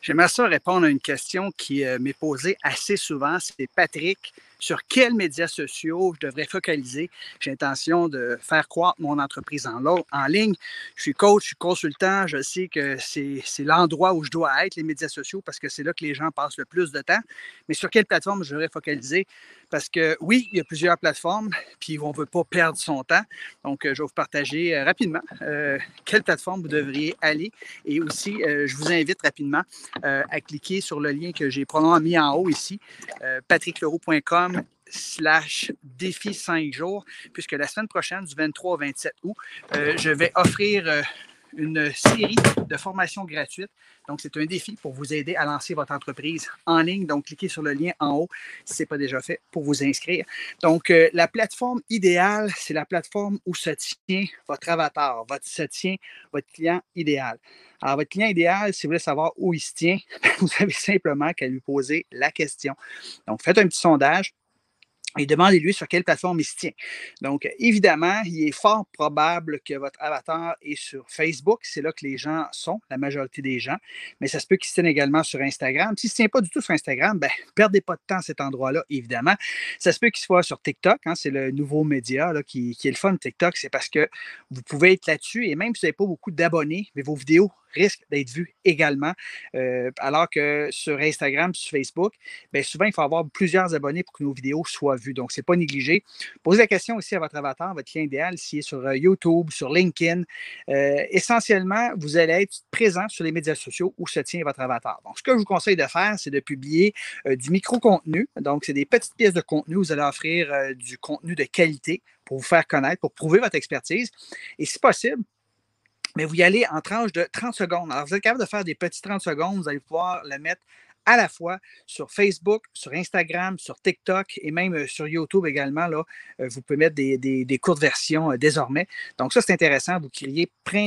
J'aimerais ça répondre à une question qui m'est posée assez souvent. C'est Patrick, sur quels médias sociaux je devrais focaliser? J'ai l'intention de faire croître mon entreprise en ligne. Je suis coach, je suis consultant. Je sais que c'est l'endroit où je dois être, les médias sociaux, parce que c'est là que les gens passent le plus de temps. Mais sur quelle plateforme je devrais focaliser? Parce que oui, il y a plusieurs plateformes, puis on ne veut pas perdre son temps. Donc, je vais vous partager rapidement quelle plateforme vous devriez aller. Et aussi, je vous invite rapidement à cliquer sur le lien que j'ai probablement mis en haut ici, patrickleroux.com/défi 5 jours, puisque la semaine prochaine, du 23 au 27 août, je vais offrir une série de formations gratuites. Donc, c'est un défi pour vous aider à lancer votre entreprise en ligne. Donc, cliquez sur le lien en haut si ce n'est pas déjà fait pour vous inscrire. Donc, la plateforme idéale, c'est la plateforme où se tient votre avatar, se tient votre client idéal. Alors, votre client idéal, si vous voulez savoir où il se tient, vous avez simplement qu'à lui poser la question. Donc, faites un petit sondage et demandez-lui sur quelle plateforme il se tient. Donc, évidemment, il est fort probable que votre avatar est sur Facebook. C'est là que les gens sont, la majorité des gens. Mais ça se peut qu'il se tienne également sur Instagram. S'il ne se tient pas du tout sur Instagram, ben, perdez pas de temps à cet endroit-là, évidemment. Ça se peut qu'il soit sur TikTok. Hein, c'est le nouveau média là, qui est le fun de TikTok. C'est parce que vous pouvez être là-dessus et même si vous n'avez pas beaucoup d'abonnés, mais vos vidéos risquent d'être vues également. Alors que sur Instagram, sur Facebook, bien souvent, il faut avoir plusieurs abonnés pour que nos vidéos soient vues. Donc, ce n'est pas négligé. Posez la question aussi à votre avatar, votre client idéal, s'il est sur YouTube, sur LinkedIn. Essentiellement, vous allez être présent sur les médias sociaux où se tient votre avatar. Donc, ce que je vous conseille de faire, c'est de publier du micro-contenu. Donc, c'est des petites pièces de contenu. Vous allez offrir du contenu de qualité pour vous faire connaître, pour prouver votre expertise. Et si possible, mais vous y allez en tranches de 30 secondes. Alors, vous êtes capable de faire des petits 30 secondes. Vous allez pouvoir le mettre à la fois sur Facebook, sur Instagram, sur TikTok et même sur YouTube également. Là, vous pouvez mettre des courtes versions désormais. Donc, ça, c'est intéressant. Vous créez plein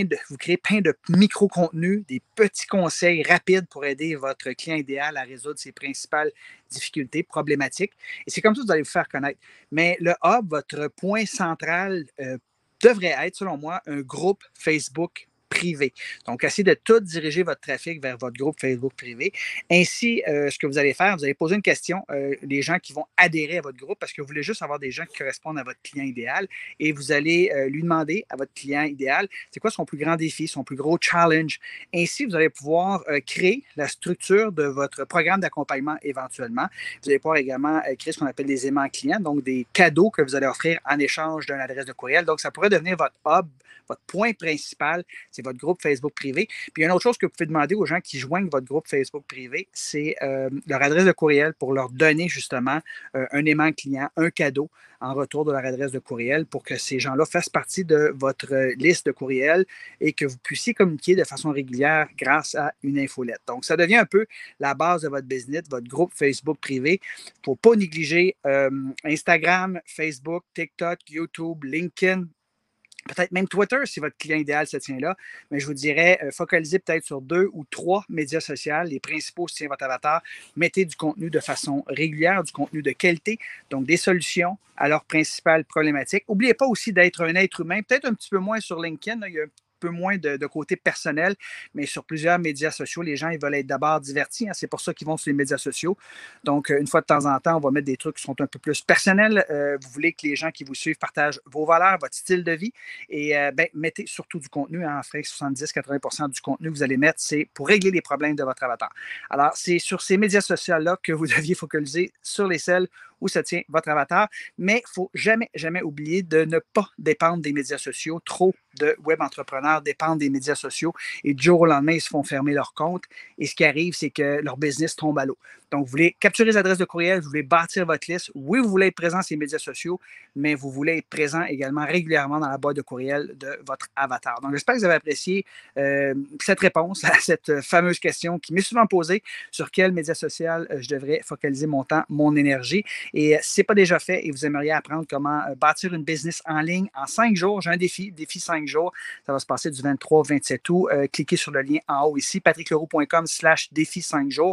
de micro-contenus, des petits conseils rapides pour aider votre client idéal à résoudre ses principales difficultés, problématiques. Et c'est comme ça que vous allez vous faire connaître. Mais le hub, votre point central, devrait être, selon moi, un groupe Facebook privé. Donc, essayez de tout diriger votre trafic vers votre groupe Facebook privé. Ainsi, ce que vous allez faire, vous allez poser une question, les gens qui vont adhérer à votre groupe, parce que vous voulez juste avoir des gens qui correspondent à votre client idéal, et vous allez lui demander à votre client idéal, c'est quoi son plus grand défi, son plus gros challenge. Ainsi, vous allez pouvoir créer la structure de votre programme d'accompagnement éventuellement. Vous allez pouvoir également créer ce qu'on appelle des aimants clients, donc des cadeaux que vous allez offrir en échange d'une adresse de courriel. Donc, ça pourrait devenir votre hub, votre point principal, c'est votre groupe Facebook privé. Puis, il y a une autre chose que vous pouvez demander aux gens qui joignent votre groupe Facebook privé, c'est leur adresse de courriel pour leur donner justement un aimant client, un cadeau en retour de leur adresse de courriel pour que ces gens-là fassent partie de votre liste de courriels et que vous puissiez communiquer de façon régulière grâce à une infolette. Donc, ça devient un peu la base de votre business, votre groupe Facebook privé. Il ne faut pas négliger Instagram, Facebook, TikTok, YouTube, LinkedIn, peut-être même Twitter si votre client idéal se tient là, mais je vous dirais, focalisez peut-être sur 2 ou 3 médias sociaux, les principaux si c'est votre avatar. Mettez du contenu de façon régulière, du contenu de qualité, donc des solutions à leurs principales problématiques. N'oubliez pas aussi d'être un être humain, peut-être un petit peu moins sur LinkedIn, là, il y a un peu moins de côté personnel, mais sur plusieurs médias sociaux, les gens ils veulent être d'abord divertis. Hein, c'est pour ça qu'ils vont sur les médias sociaux. Donc, une fois de temps en temps, on va mettre des trucs qui sont un peu plus personnels. Vous voulez que les gens qui vous suivent partagent vos valeurs, votre style de vie. Et mettez surtout du contenu. Hein, en fait, 70-80% du contenu que vous allez mettre, c'est pour régler les problèmes de votre avatar. Alors, c'est sur ces médias sociaux-là que vous deviez focaliser sur les celles où se tient votre avatar. Mais il ne faut jamais, jamais oublier de ne pas dépendre des médias sociaux. Trop de web entrepreneurs dépendent des médias sociaux et du jour au lendemain, ils se font fermer leur compte. Et ce qui arrive, c'est que leur business tombe à l'eau. Donc, vous voulez capturer les adresses de courriel, vous voulez bâtir votre liste. Oui, vous voulez être présent sur les médias sociaux, mais vous voulez être présent également régulièrement dans la boîte de courriel de votre avatar. Donc, j'espère que vous avez apprécié cette réponse à cette fameuse question qui m'est souvent posée sur quel média social je devrais focaliser mon temps, mon énergie. Et si ce n'est pas déjà fait et vous aimeriez apprendre comment bâtir une business en ligne en 5 jours, j'ai un défi 5 jours. Ça va se passer du 23 au 27 août. Cliquez sur le lien en haut ici, patrickleroux.com/défi 5 jours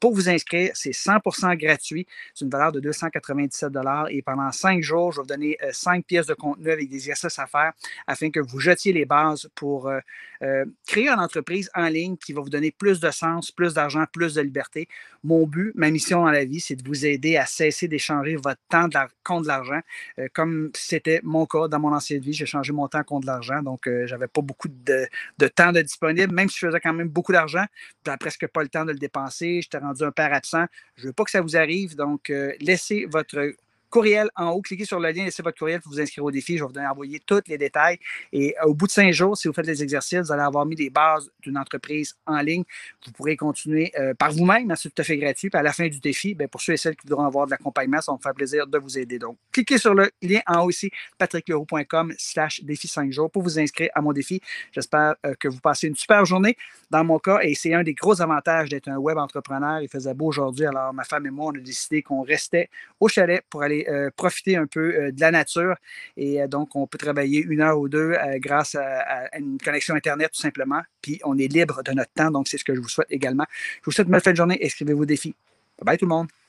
Pour vous inscrire, c'est 100% gratuit. C'est une valeur de 297 $ et pendant 5 jours, je vais vous donner 5 pièces de contenu avec des exercices à faire afin que vous jetiez les bases pour créer une entreprise en ligne qui va vous donner plus de sens, plus d'argent, plus de liberté. Mon but, ma mission dans la vie, c'est de vous aider à cesser d'échanger votre temps contre de l'argent. Comme c'était mon cas dans mon ancienne vie, j'ai changé mon temps contre de l'argent, donc j'avais pas beaucoup de temps de disponible, même si je faisais quand même beaucoup d'argent, j'avais presque pas le temps de le dépenser, j'étais rendu un père absent. Je veux pas que ça vous arrive, donc laissez votre courriel en haut, cliquez sur le lien, laissez votre courriel pour vous inscrire au défi. Je vais vous envoyer tous les détails. Et au bout de 5 jours, si vous faites les exercices, vous allez avoir mis les bases d'une entreprise en ligne. Vous pourrez continuer par vous-même, hein, c'est tout à fait gratuit. Puis à la fin du défi, bien, pour ceux et celles qui voudront avoir de l'accompagnement, ça va me faire plaisir de vous aider. Donc, cliquez sur le lien en haut ici, patrickleroux.com/défi 5 jours pour vous inscrire à mon défi. J'espère que vous passez une super journée. Dans mon cas, et c'est un des gros avantages d'être un web entrepreneur, il faisait beau aujourd'hui, alors ma femme et moi, on a décidé qu'on restait au chalet pour aller profiter un peu de la nature. Et donc, on peut travailler 1 heure ou 2 grâce à une connexion Internet, tout simplement. Puis, on est libre de notre temps. Donc, c'est ce que je vous souhaite également. Je vous souhaite une bonne fin de journée. Inscrivez-vous au défi. Bye bye tout le monde.